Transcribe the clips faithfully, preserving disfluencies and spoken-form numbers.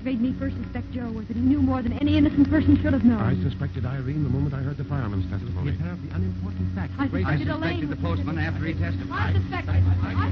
made me first suspect Joe was that he knew more than any innocent person should have known. I suspected Irene the moment I heard the fireman's testimony. The apparently unimportant fact. I suspected, I suspected Elaine the postman after he testified. I suspected. I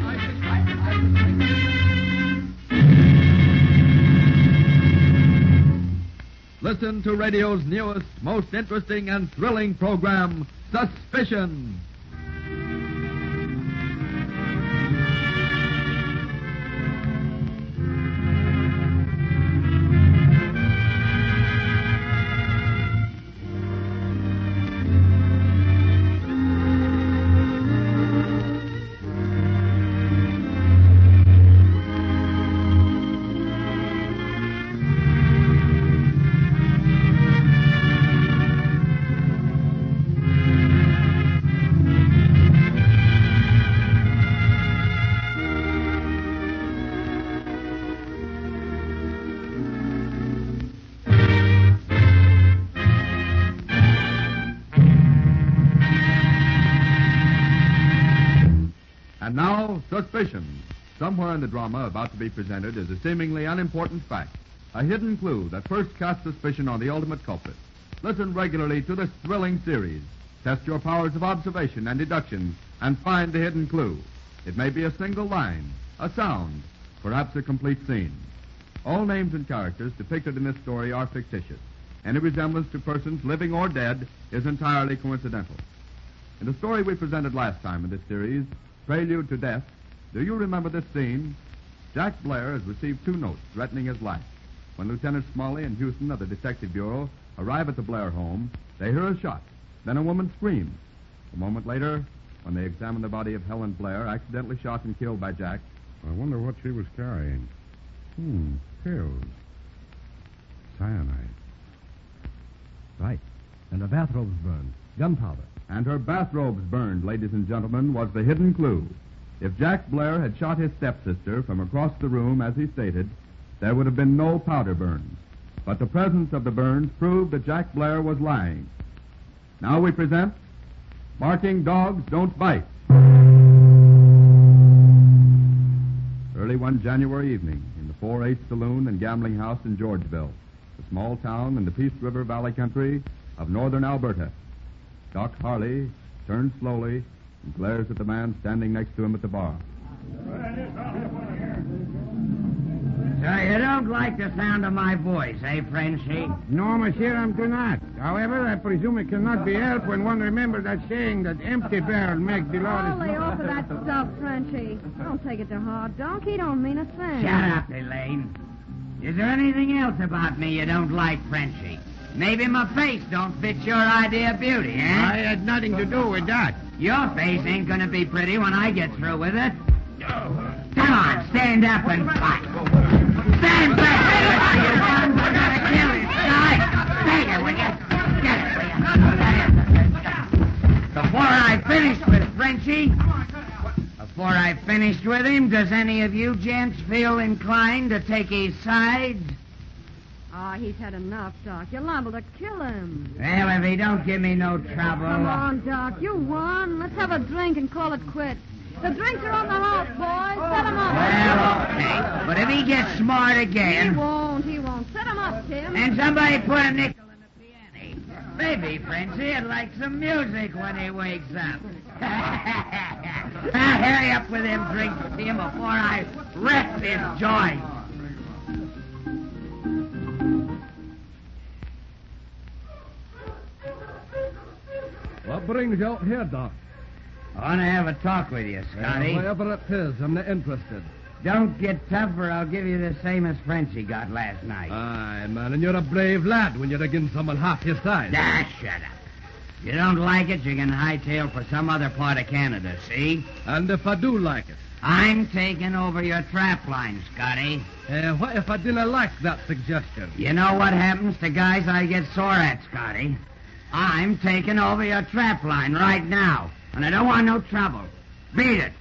suspected. Listen to radio's newest, most interesting and thrilling program, Suspicion. And now, suspicion. Somewhere in the drama about to be presented is a seemingly unimportant fact, a hidden clue that first casts suspicion on the ultimate culprit. Listen regularly to this thrilling series. Test your powers of observation and deduction and find the hidden clue. It may be a single line, a sound, perhaps a complete scene. All names and characters depicted in this story are fictitious. Any resemblance to persons living or dead is entirely coincidental. In the story we presented last time in this series, Prelude to Death, do you remember this scene? Jack Blair has received two notes threatening his life. When Lieutenant Smalley and Houston of the Detective Bureau arrive at the Blair home, they hear a shot. Then a woman screams. A moment later, when they examine the body of Helen Blair, accidentally shot and killed by Jack. I wonder what she was carrying. Hmm, pills. Cyanide. Right. And her bathrobe's burned. Gunpowder. And her bathrobes burned, ladies and gentlemen, was the hidden clue. If Jack Blair had shot his stepsister from across the room, as he stated, there would have been no powder burns. But the presence of the burns proved that Jack Blair was lying. Now we present Barking Dogs Don't Bite. Early one January evening in the four eight Saloon and Gambling House in Georgeville, a small town in the Peace River Valley country of northern Alberta. Doc Harley turns slowly and glares at the man standing next to him at the bar. So you don't like the sound of my voice, eh, Frenchy? No, monsieur, I do not. However, I presume it cannot be helped when one remembers that saying that empty barrel make the Oh, loudest lay noise. off of that stuff, Frenchy. Don't take it to heart, Doc. He don't mean a thing. Shut up, Elaine. Is there anything else about me you don't like, Frenchy? Maybe my face don't fit your idea of beauty, eh? I had nothing to do with that. Your face ain't gonna be pretty when I get through with it. Come on, stand up and fight. Stand back! We're gonna kill this guy. Take it, will you? Get it, will you? Before I finish with Frenchy, before I finished with him, does any of you gents feel inclined to take his side? Ah, oh, he's had enough, Doc. You're liable to kill him. Well, if he don't give me no trouble... Come on, Doc. You won. Let's have a drink and call it quits. The drinks are on the house, boys. Set him up. Well, okay. But if he gets smart again... He won't. He won't. Set him up, Tim. And somebody put a nickel in the piano. Maybe Frenchy would like some music when he wakes up. Now, hurry up with them drinks, Tim, before I wreck this joint. What brings you out here, Doc? I want to have a talk with you, Scotty. Uh, whatever it is, I'm not interested. Don't get tough or I'll give you the same as Frenchy got last night. Aye, man, and you're a brave lad when you're against someone half your size. Ah, shut up. If you don't like it, you can hightail for some other part of Canada, see? And if I do like it? I'm taking over your trap line, Scotty. Uh, what if I didn't like that suggestion? You know what happens to guys I get sore at, Scotty? I'm taking over your trap line right now, and I don't want no trouble. Beat it.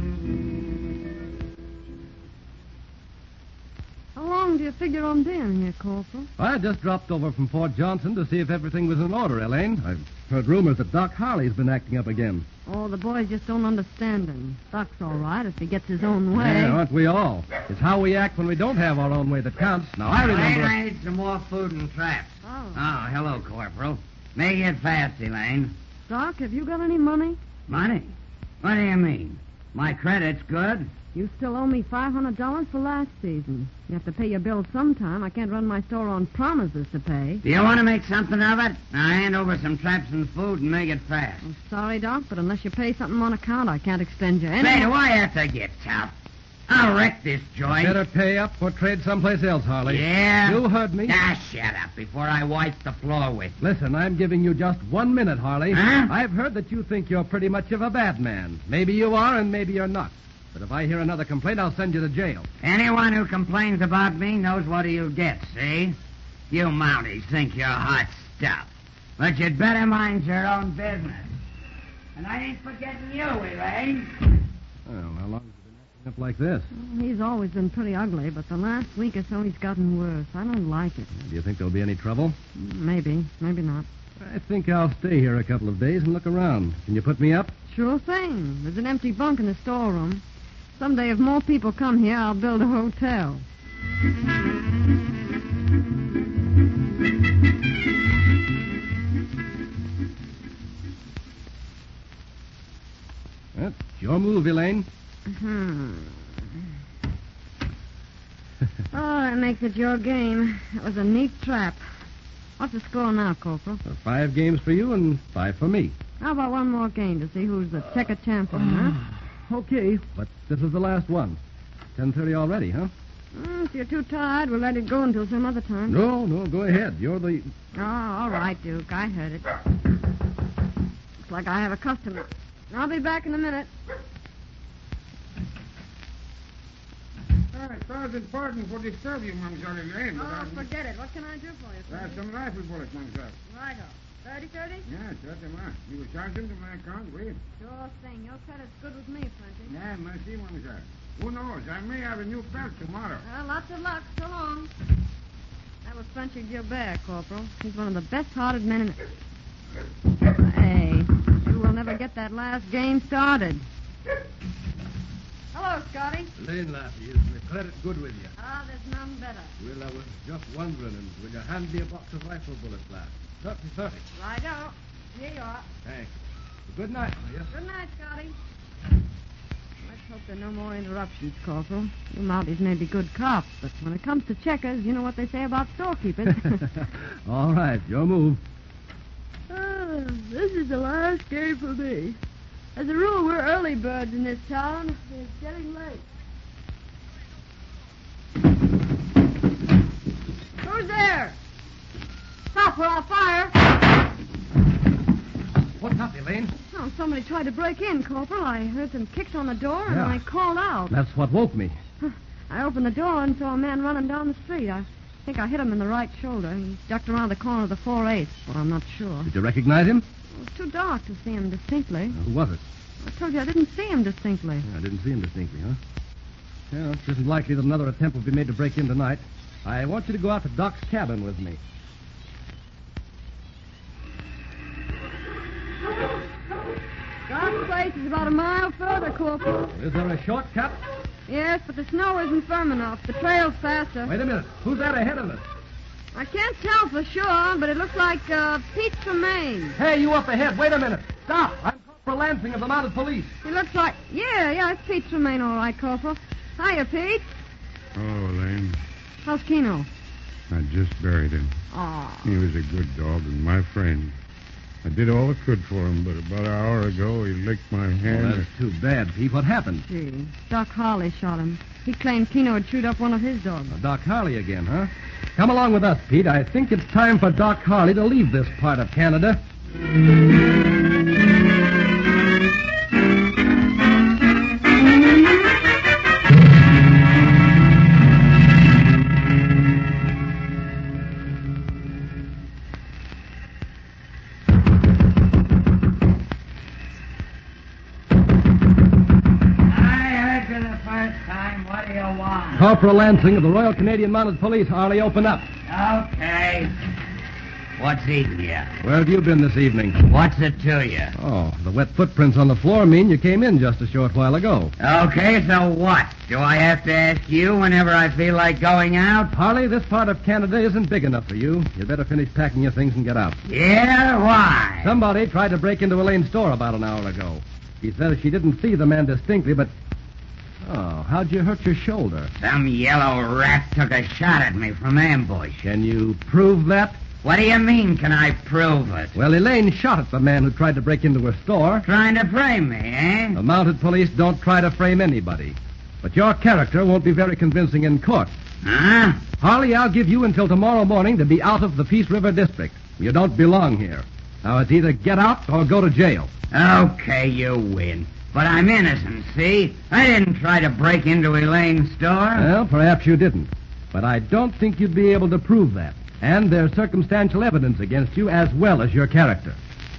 How long do you figure on being here, Corporal? I just dropped over from Fort Johnson to see if everything was in order, Elaine. I've heard rumors that Doc Harley's been acting up again. Oh, the boys just don't understand him. Doc's all right if he gets his own way. Yeah, aren't we all? It's how we act when we don't have our own way that counts. Now, I remember... I need some more food and traps. Oh. Oh, hello, Corporal. Make it fast, Elaine. Doc, have you got any money? Money? What do you mean? My credit's good. You still owe me five hundred dollars for last season. You have to pay your bills sometime. I can't run my store on promises to pay. Do you want to make something of it? Now hand over some traps and food and make it fast. I'm sorry, Doc, but unless you pay something on account, I can't extend you any... Say, do I have to get tough? I'll wreck this joint. Better pay up or trade someplace else, Harley. Yeah? You heard me. Ah, shut up before I wipe the floor with you. Listen, I'm giving you just one minute, Harley. Huh? I've heard that you think you're pretty much of a bad man. Maybe you are and maybe you're not. But if I hear another complaint, I'll send you to jail. Anyone who complains about me knows what he'll get, see? You Mounties think you're hot stuff. But you'd better mind your own business. And I ain't forgetting you, Elaine. Well, how long have you been acting up like this? He's always been pretty ugly, but the last week or so he's gotten worse. I don't like it. Do you think there'll be any trouble? Maybe, maybe not. I think I'll stay here a couple of days and look around. Can you put me up? Sure thing. There's an empty bunk in the storeroom. Someday, if more people come here, I'll build a hotel. That's your move, Elaine. Hmm. Oh, that makes it your game. It was a neat trap. What's the score now, Corporal? Uh, Five games for you and five for me. How about one more game to see who's the checker champion, huh? Okay, but this is the last one. ten thirty already, huh? Mm, if you're too tired, we'll let it go until some other time. No, no, go ahead. You're the... Oh, all right, Duke. I heard it. Looks like I have a customer. I'll be back in a minute. Uh, thousand pardon for disturb you, Mamselle Elaine. but Oh, I- forget it. What can I do for you, Uh, Freddy? some rifle bullets, Mamselle. Righto. Thirty, thirty? Yes, that's the man. You will charge them to my account, will you? Sure thing. Your credit's good with me, Frenchie. Yeah, merci, Mamselle. Who knows? I may have a new belt tomorrow. Well, lots of luck. So long. That was Frenchy Gilbert, Corporal. He's one of the best-hearted men in... Hey, you will never get that last game started. Hello, Scotty. Elaine Laffey, is my credit good with you? Ah, there's none better. Well, I was just wondering, and will you hand me a box of rifle bullets, lad? thirty, thirty. Righto. Here you are. Thanks. Good night, will you? Good night, Scotty. Let's hope there are no more interruptions, Corporal. You Mounties may be good cops, but when it comes to checkers, you know what they say about storekeepers. All right, your move. Oh, this is the last game for me. As a rule, we're early birds in this town. It's getting late. Who's there? Stop or I'll fire. What's up, Elaine? Oh, somebody tried to break in, Corporal. I heard some kicks on the door, and Yeah. I called out. That's what woke me. I opened the door and saw a man running down the street. I think I hit him in the right shoulder. He ducked around the corner of the four eighths, but I'm not sure. Did you recognize him? It was too dark to see him distinctly. Uh, who was it? I told you I didn't see him distinctly. I didn't see him distinctly, huh? Well, it isn't likely that another attempt will be made to break in tonight. I want you to go out to Doc's cabin with me. Doc's place is about a mile further, Corporal. Is there a shortcut? Yes, but the snow isn't firm enough. The trail's faster. Wait a minute. Who's that ahead of us? I can't tell for sure, but it looks like uh, Pete Tremaine. Hey, you up ahead. Wait a minute. Stop. I'm Corporal Lansing of the Mounted Police. He looks like... Yeah, yeah, it's Pete Tremaine, all right, Corporal. Hiya, Pete. Oh, Elaine, How's Keno? I just buried him. Aw. He was a good dog and my friend. I did all I could for him, but about an hour ago he licked my Oh, hand. that's too bad, Pete. What happened? Gee, Doc Harley shot him. He claimed Keno had chewed up one of his dogs. Uh, Doc Harley again, huh? Come along with us, Pete. I think it's time for Doc Harley to leave this part of Canada. Corporal Lansing of the Royal Canadian Mounted Police, Harley, open up. Okay. What's eating you? Where have you been this evening? What's it to you? Oh, the wet footprints on the floor mean you came in just a short while ago. Okay, so what? Do I have to ask you whenever I feel like going out? Harley, this part of Canada isn't big enough for you. You'd better finish packing your things and get out. Yeah, why? Somebody tried to break into Elaine's store about an hour ago. She says she didn't see the man distinctly, but... Oh, how'd you hurt your shoulder? Some yellow rat took a shot at me from ambush. Can you prove that? What do you mean, can I prove it? Well, Elaine shot at the man who tried to break into her store. Trying to frame me, eh? The mounted police don't try to frame anybody. But your character won't be very convincing in court. Huh? Harley, I'll give you until tomorrow morning to be out of the Peace River District. You don't belong here. Now, it's either get out or go to jail. Okay, you win. But I'm innocent, see? I didn't try to break into Elaine's store. Well, perhaps you didn't. But I don't think you'd be able to prove that. And there's circumstantial evidence against you as well as your character.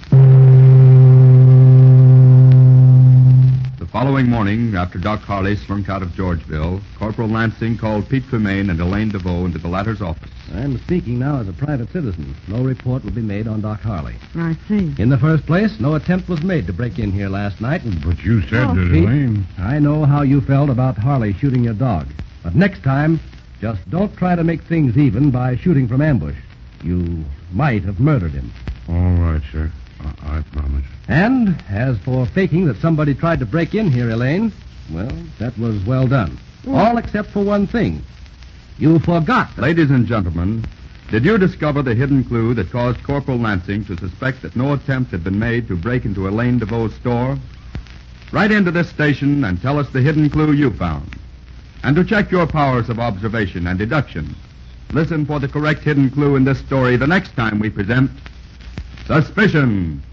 The following morning, after Doc Harley slunk out of Georgeville, Corporal Lansing called Pete Tremaine and Elaine DeVoe into the latter's office. I'm speaking now as a private citizen. No report will be made on Doc Harley. I see. In the first place, no attempt was made to break in here last night. And But you said Oh, that Pete, Elaine... I know how you felt about Harley shooting your dog. But next time, just don't try to make things even by shooting from ambush. You might have murdered him. All right, sir. I, I promise. And as for faking that somebody tried to break in here, Elaine, well, that was well done. All except for one thing. You forgot. Ladies and gentlemen, did you discover the hidden clue that caused Corporal Lansing to suspect that no attempt had been made to break into Elaine DeVoe's store? Write into this station and tell us the hidden clue you found. And to check your powers of observation and deduction, listen for the correct hidden clue in this story the next time we present Suspicion.